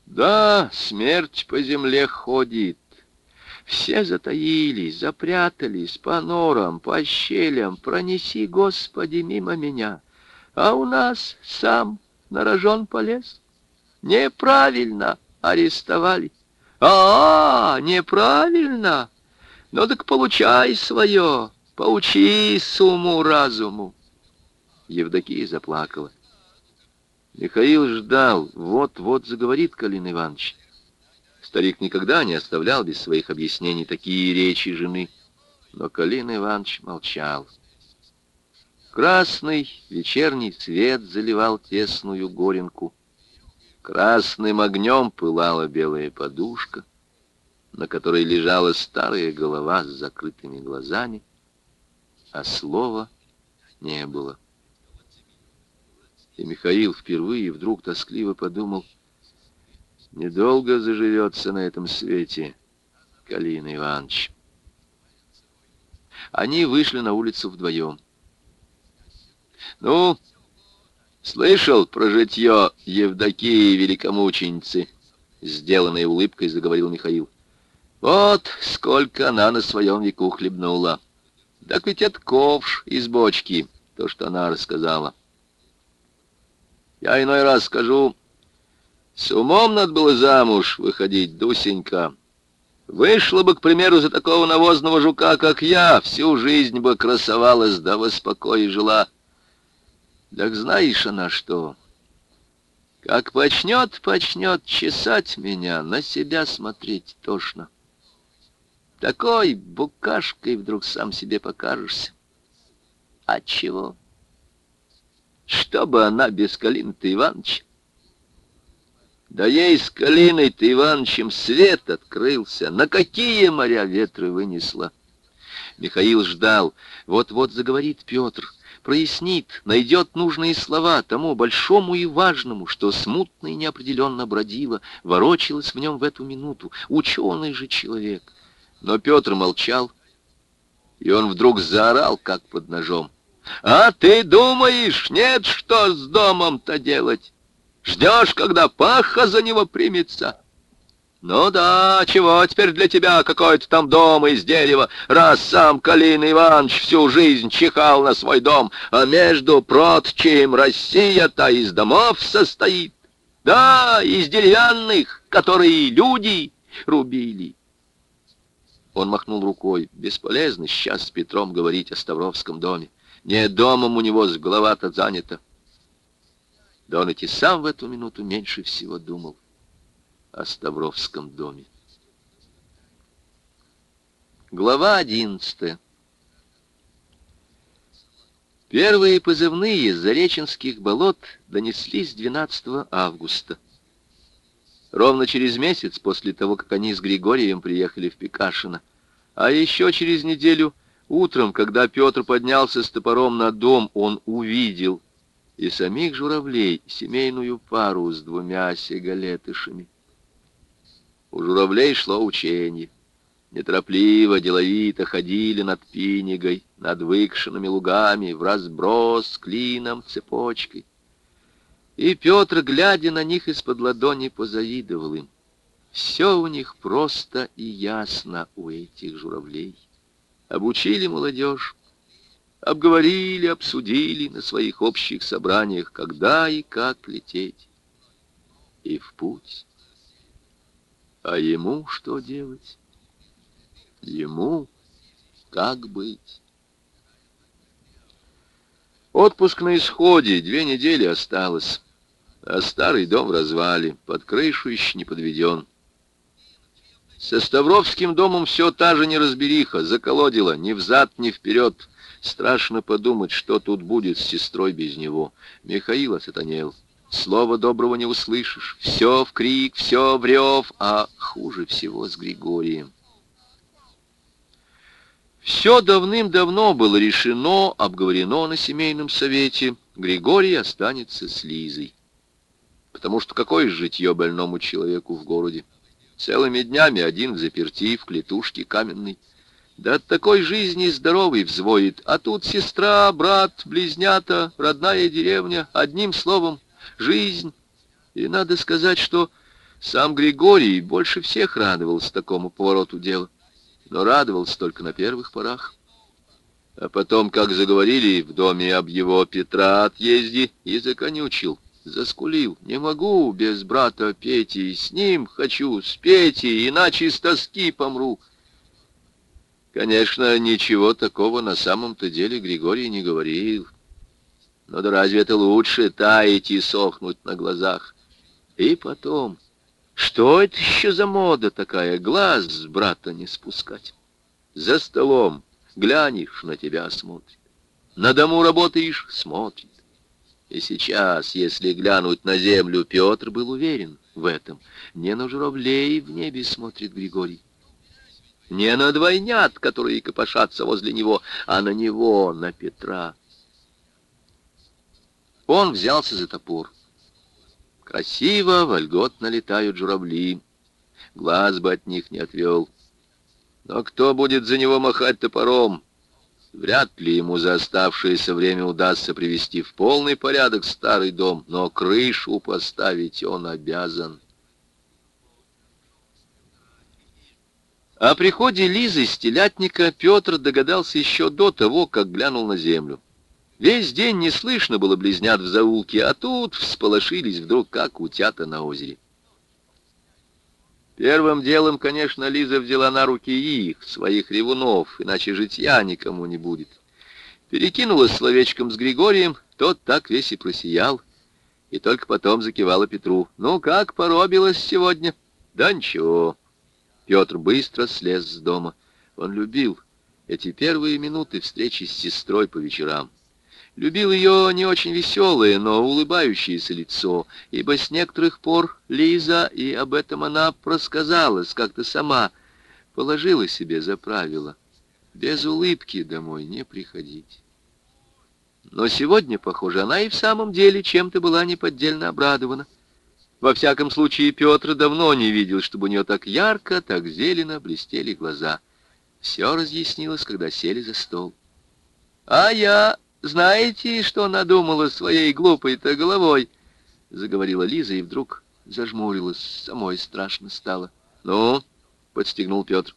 Да, смерть по земле ходит. Все затаились, запрятались по норам, по щелям. Пронеси, Господи, мимо меня. А у нас сам на рожон полез. Неправильно арестовали. Неправильно. Ну так получай свое, поучись уму-разуму. Евдокия заплакала. Михаил ждал, вот-вот заговорит Калин Иванович. Старик никогда не оставлял без своих объяснений такие речи жены, но Калин Иванович молчал. Красный вечерний свет заливал тесную горенку. Красным огнем пылала белая подушка, на которой лежала старая голова с закрытыми глазами, а слова не было. И Михаил впервые вдруг тоскливо подумал: недолго заживется на этом свете Калин Иванович. Они вышли на улицу вдвоем. «Ну, слышал про житье Евдокии великомученицы?» Сделанной улыбкой заговорил Михаил. «Вот сколько она на своем веку хлебнула. Так ведь это ковш из бочки, то, что она рассказала. Я иной раз скажу, с умом надо было замуж выходить, Дусенька. Вышла бы, к примеру, за такого навозного жука, как я, всю жизнь бы красовалась, да во спокое жила. Так знаешь она что? Как почнет чесать меня, на себя смотреть тошно. Такой букашкой вдруг сам себе покажешься. Отчего? Что бы она без Калины-то Иваныча? Да ей с Калиной-то Иванычем свет открылся. На какие моря ветры вынесла? Михаил ждал. Вот-вот заговорит Петр, прояснит, найдет нужные слова тому большому и важному, что смутно и неопределенно бродило, ворочалось в нем в эту минуту. Ученый же человек. Но Петр молчал, и он вдруг заорал, как под ножом: «А ты думаешь, нет, что с домом-то делать? Ждешь, когда паха за него примется? Ну да, чего теперь для тебя какой-то там дом из дерева, раз сам Калин Иванович всю жизнь чихал на свой дом, а между прочим Россия-то из домов состоит, да, из деревянных, которые люди рубили». Он махнул рукой. Бесполезно сейчас с Петром говорить о Ставровском доме. Не домом у него голова-то занята. Да он ведь и сам в эту минуту меньше всего думал о Ставровском доме. Глава 11. Первые позывные с Зареченских болот донеслись 12 августа. Ровно через месяц после того, как они с Григорием приехали в Пекашино. А еще через неделю утром, когда Петр поднялся с топором на дом, он увидел и самих журавлей, семейную пару с 2 сигалетышами. У журавлей шло ученье. Неторопливо, деловито ходили над Пинегой, над выкшенными лугами, вразброс, клином, цепочкой. И Петр, глядя на них из-под ладони, позавидовал им. Все у них просто и ясно у этих журавлей. Обучили молодежь, обговорили, обсудили на своих общих собраниях, когда и как лететь. И в путь. А ему что делать? Ему как быть? Отпуск на исходе, 2 недели осталось. А старый дом в развале, под крышу еще не подведен. Со Ставровским домом все та же неразбериха, заколодила ни взад, ни вперед. Страшно подумать, что тут будет с сестрой без него. Михаил осатанел. Слова доброго не услышишь. Все в крик, все в рев, а хуже всего с Григорием. Все давным-давно было решено, обговорено на семейном совете. Григорий останется с Лизой. Потому что какое житье больному человеку в городе? Целыми днями один взаперти в клетушке каменной. Да от такой жизни здоровый взвоит. А тут сестра, брат, близнята, родная деревня. Одним словом, жизнь. И надо сказать, что Сам Григорий больше всех радовался такому повороту дела, но радовался только на первых порах. А потом, как заговорили в доме об его Петра отъезде, и законючил, заскулил: «Не могу без брата Пети, с ним хочу, с Петей, иначе с тоски помру». Конечно, ничего такого на самом-то деле Григорий не говорил. Но да разве это лучше таять и сохнуть на глазах? И потом, что это еще за мода такая, глаз с брата не спускать? За столом глянешь, на тебя смотрит. На дому работаешь — смотрит. И сейчас, если глянуть на землю, Петр был уверен в этом. Не на журавлей в небе смотрит Григорий, не на двойнят, которые копошатся возле него, а на него, на Петра. Он взялся за топор. Красиво, вольготно летают журавли. Глаз бы от них не отвел. Но кто будет за него махать топором? Вряд ли ему за оставшееся время удастся привести в полный порядок старый дом, но крышу поставить он обязан. О приходе Лизы с телятника Петр догадался еще до того, как глянул на землю. Весь день не слышно было близнят в заулке, а тут всполошились вдруг, как утята на озере. Первым делом, конечно, Лиза взяла на руки их, своих ревунов, иначе житья никому не будет. Перекинулась словечком с Григорием, тот так весь и просиял, и только потом закивала Петру: «Ну как, поробилась сегодня?» «Да ничего». Петр быстро слез с дома. Он любил эти первые минуты встречи с сестрой по вечерам. Любил ее не очень веселое, но улыбающееся лицо, ибо с некоторых пор Лиза, и об этом она просказалась как-то сама, положила себе за правило без улыбки домой не приходить. Но сегодня, похоже, она и в самом деле чем-то была неподдельно обрадована. Во всяком случае, Петр давно не видел, чтобы у нее так ярко, так зелено блестели глаза. Все разъяснилось, когда сели за стол. «А я, знаете, что надумала своей глупой-то головой?» — заговорила Лиза и вдруг зажмурилась, самой страшно стало. «Ну?» — подстегнул Петр.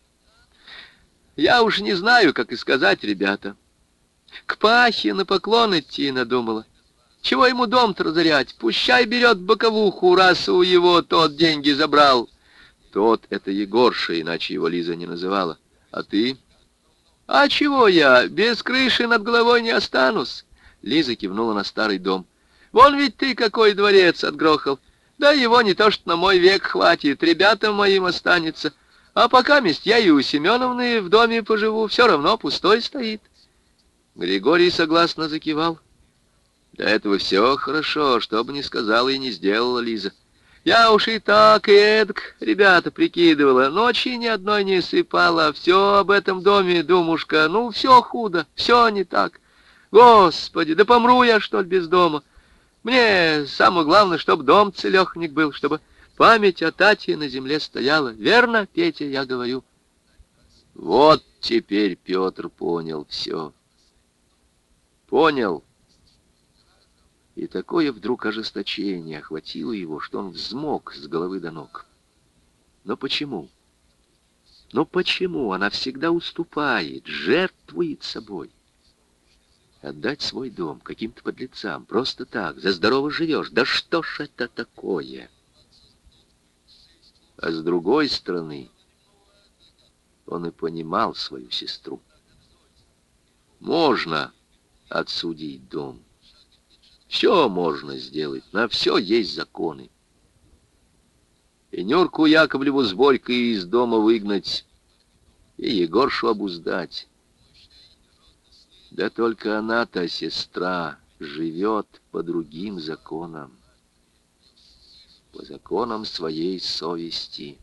«Я уж не знаю, как и сказать, ребята. К Пахе на поклон идти надумала. Чего ему дом-то разорять? Пущай берет боковуху, раз у его тот деньги забрал». Тот — это Егорша, иначе его Лиза не называла. «А ты?» «А чего я? Без крыши над головой не останусь». Лиза кивнула на старый дом. «Вон ведь ты какой дворец отгрохал. Да его не то что на мой век хватит, ребятам моим останется. А покаместь я и у Семеновны в доме поживу, все равно пустой стоит». Григорий согласно закивал. Для этого все хорошо, что бы ни сказала и не сделала Лиза. «Я уж и так, и эдак, ребята, прикидывала, ночи ни одной не сыпала, все об этом доме, думушка, ну, все худо, все не так. Господи, да помру я, что ли, без дома. Мне самое главное, чтобы дом целеханик был, чтобы память о Тате на земле стояла. Верно, Петя, я говорю?» Вот теперь Петр понял все. Понял. И такое вдруг ожесточение охватило его, что он взмок с головы до ног. Но почему? Но почему она всегда уступает, жертвует собой? Отдать свой дом каким-то подлецам, просто так, за здорово живешь, да что ж это такое? А с другой стороны, он и понимал свою сестру. Можно отсудить дом. Все можно сделать, на все есть законы. И Нюрку Яковлеву с Борькой из дома выгнать, и Егоршу обуздать. Да только она-то, сестра, живет по другим законам, по законам своей совести.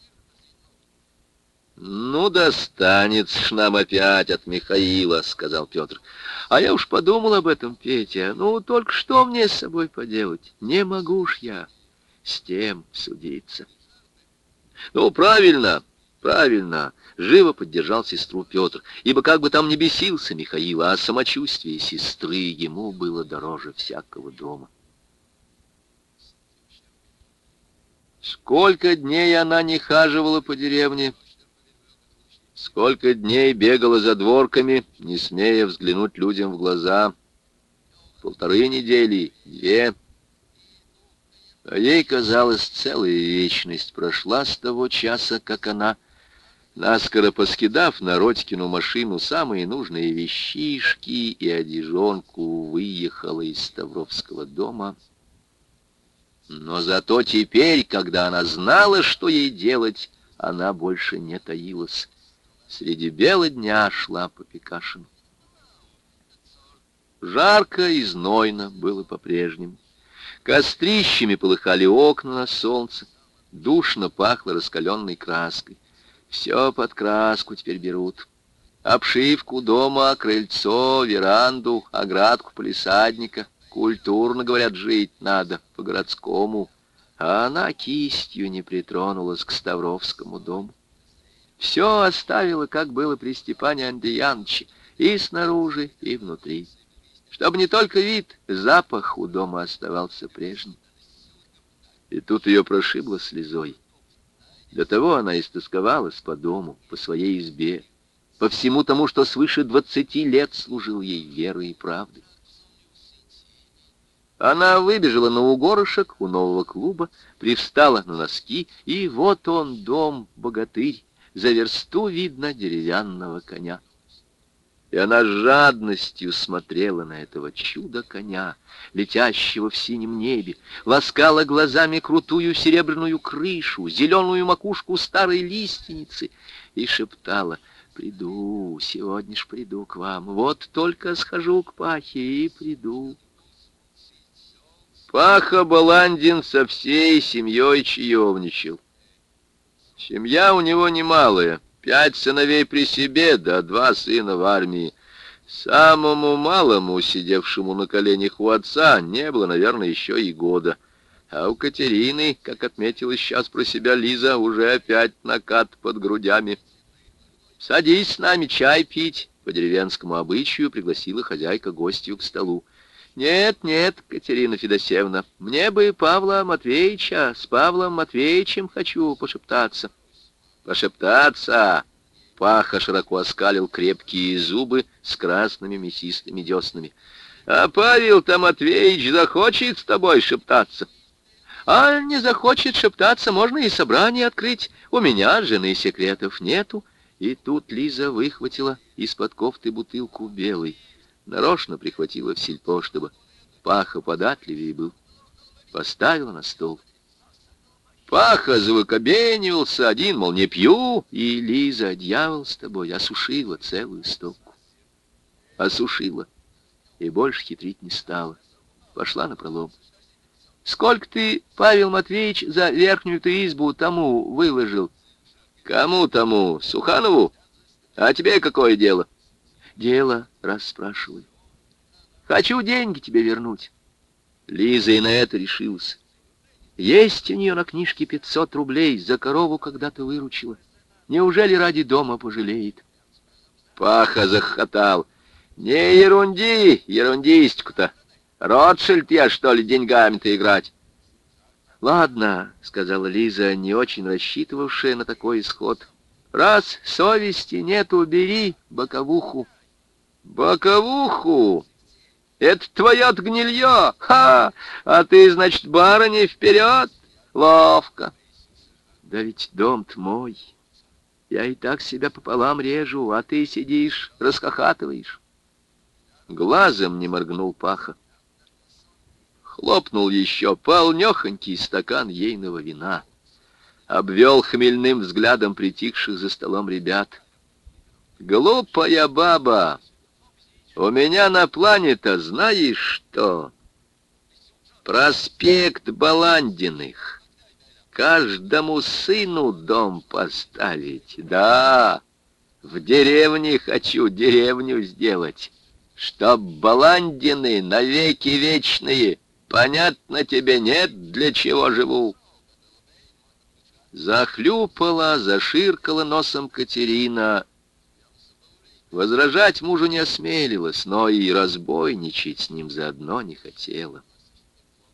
«Ну, достанется ж нам опять от Михаила», — сказал Петр. «А я уж подумал об этом, Петя. Ну, только что мне с собой поделать? Не могу ж я с тем судиться». «Ну, правильно, правильно», — живо поддержал сестру Петр, ибо как бы там ни бесился Михаил, а самочувствие сестры ему было дороже всякого дома. Сколько дней она не хаживала по деревне, сколько дней бегала за дворками, не смея взглянуть людям в глаза. 1,5 недели, 2. А ей казалось, целая вечность прошла с того часа, как она, наскоро поскидав на Родькину машину самые нужные вещишки и одежонку, выехала из Ставровского дома. Но зато теперь, когда она знала, что ей делать, она больше не таилась. Среди бела дня шла по Пекашину. Жарко и знойно было по-прежнему. Кострищами полыхали окна на солнце, душно пахло раскаленной краской. Все под краску теперь берут. Обшивку дома, крыльцо, веранду, оградку палисадника. Культурно, говорят, жить надо, по-городскому. А она кистью не притронулась к Ставровскому дому. Все оставила, как было при Степане Андреяновиче, и снаружи, и внутри. Чтобы не только вид, запах у дома оставался прежним. И тут ее прошибло слезой. До того она истосковалась по дому, по своей избе, по всему тому, что свыше 20 лет служил ей верой и правдой. Она выбежала на угорышек у нового клуба, привстала на носки, и вот он, дом-богатырь, за версту видно деревянного коня. И она с жадностью смотрела на этого чудо-коня, летящего в синем небе, ласкала глазами крутую серебряную крышу, зеленую макушку старой лиственницы и шептала: «Приду, сегодня ж приду к вам, вот только схожу к Пахе и приду». Паха Баландин со всей семьей чаевничал. Семья у него немалая, 5 сыновей при себе, да 2 сына в армии. Самому малому, сидевшему на коленях у отца, не было, наверное, еще и года. А у Катерины, как отметила сейчас про себя Лиза, уже опять накат под грудями. «Садись с нами чай пить», — по деревенскому обычаю пригласила хозяйка гостью к столу. «Нет, нет, Катерина Федосеевна, мне бы Павла Матвеевича, с Павлом Матвеевичем хочу пошептаться». «Пошептаться!» Паха широко оскалил крепкие зубы с красными мясистыми деснами. «А Павел-то Матвеевич захочет с тобой шептаться?» «А не захочет шептаться, можно и собрание открыть. У меня жены секретов нету». И тут Лиза выхватила из-под кофты бутылку белой. Нарочно прихватила в сельпо, чтобы Паха податливее был. Поставила на стол. Паха завыкобенивался, один, мол, не пью, и Лиза, дьявол с тобой, осушила целую стопку. Осушила, и больше хитрить не стала. Пошла напролом. «Сколько ты, Павел Матвеевич, за верхнюю-то избу тому выложил?» «Кому тому? Суханову? А тебе какое дело?» «Дело, раз спрашиваю. Хочу деньги тебе вернуть». Лиза и на это решилась. Есть у нее на книжке 500 рублей, за корову когда-то выручила. Неужели ради дома пожалеет? Паха захохотал. «Не ерунди, ерундистику-то. Ротшильд я, что ли, деньгами-то играть?» «Ладно», — сказала Лиза, не очень рассчитывавшая на такой исход. «Раз совести нету, бери боковуху». «Боковуху? Это твоя-то гнилье! Ха! А ты, значит, барыня, вперед! Ловко!» «Да ведь дом-то мой. Я и так себя пополам режу, а ты сидишь, расхохатываешь». Глазом не моргнул Паха. Хлопнул еще полнехонький стакан ейного вина. Обвел хмельным взглядом притихших за столом ребят. «Глупая баба! У меня на плане-то знаешь что? Проспект Баландиных. Каждому сыну дом поставить. Да, в деревне хочу деревню сделать, чтоб Баландины навеки вечные. Понятно тебе, нет, для чего живу?» Захлюпала, заширкала носом Катерина. Возражать мужу не осмелилась, но и разбойничать с ним заодно не хотела.